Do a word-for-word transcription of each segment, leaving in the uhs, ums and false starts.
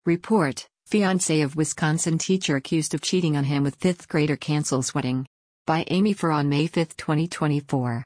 Report: Fiancé of Wisconsin teacher accused of cheating on him with fifth grader cancels wedding. By Amy Farr on May fifth, twenty twenty-four.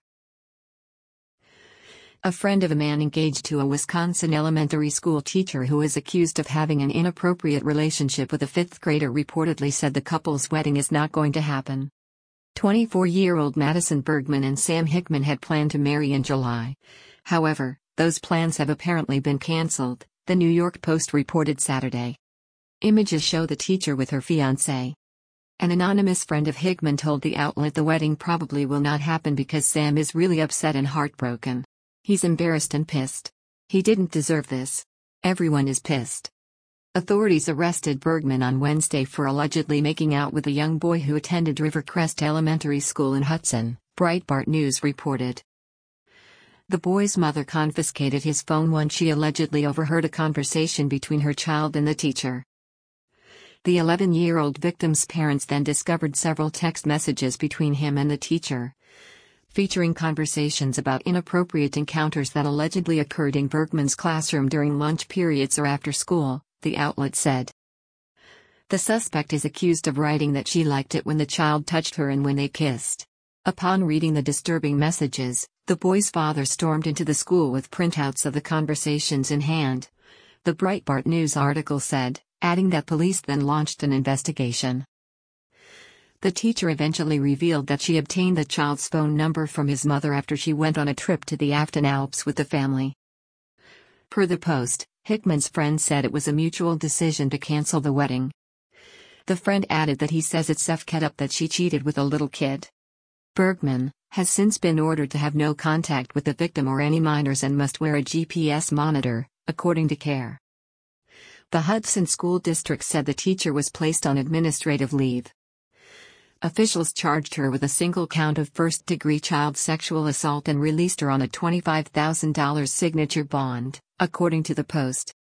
A friend of a man engaged to a Wisconsin elementary school teacher who is accused of having an inappropriate relationship with a fifth grader reportedly said the couple's wedding is not going to happen. twenty-four-year-old Madison Bergman and Sam Hickman had planned to marry in July. However, those plans have apparently been canceled, the New York Post reported Saturday. Images show the teacher with her fiancé. An anonymous friend of Hickman told the outlet the wedding probably will not happen because Sam is really upset and heartbroken. He's embarrassed and pissed. He didn't deserve this. Everyone is pissed. Authorities arrested Bergman on Wednesday for allegedly making out with a young boy who attended Rivercrest Elementary School in Hudson, Breitbart News reported. The boy's mother confiscated his phone when she allegedly overheard a conversation between her child and the teacher. The eleven-year-old victim's parents then discovered several text messages between him and the teacher, featuring conversations about inappropriate encounters that allegedly occurred in Bergman's classroom during lunch periods or after school, the outlet said. The suspect is accused of writing that she liked it when the child touched her and when they kissed. Upon reading the disturbing messages, the boy's father stormed into the school with printouts of the conversations in hand, the Breitbart News article said, adding that police then launched an investigation. The teacher eventually revealed that she obtained the child's phone number from his mother after she went on a trip to the Afton Alps with the family. Per the Post, Hickman's friend said it was a mutual decision to cancel the wedding. The friend added that he says it's fket up that she cheated with a little kid. Bergman has since been ordered to have no contact with the victim or any minors and must wear a G P S monitor, according to CARE. The Hudson School District said the teacher was placed on administrative leave. Officials charged her with a single count of first-degree child sexual assault and released her on a twenty-five thousand dollars signature bond, according to the Post.